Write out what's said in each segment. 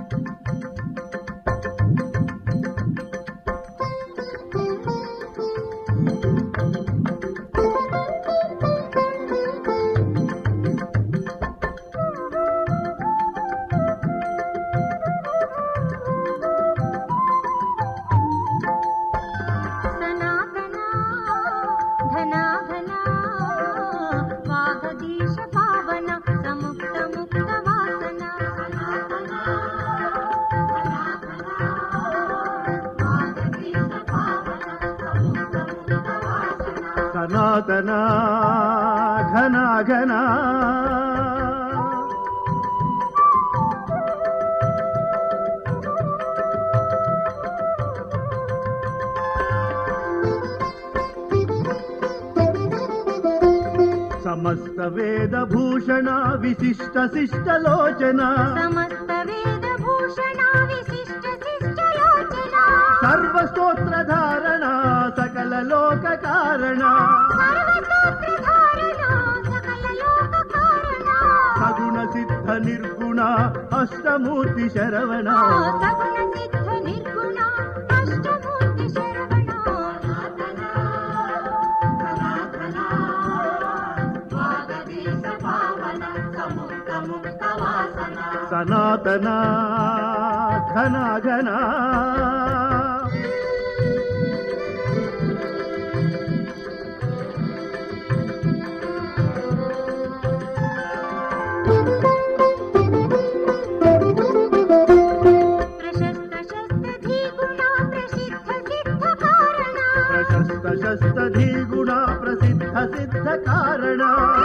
సనాతన ఘన ఘన సమస్త వేద భూషణ విశిష్ట శిష్టలోచన సర్వస్తోత్రధారణ సకల లోక కారణ సగుణ సిద్ధ నిర్గుణ అష్టమూర్తి శరవణ సనాతన ఘన ఘన ప్రశస్త శస్త్రధీగుణ ప్రసిద్ధ సిద్ధ కారణ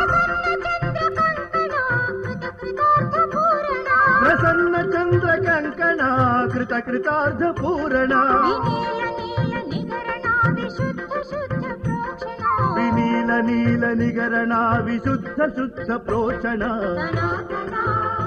ప్రసన్న చంద్ర కంకణ కృత కృతార్థ పూరణ వినీల నీల నిగరణ విశుద్ధ శుద్ధ ప్రోక్షణ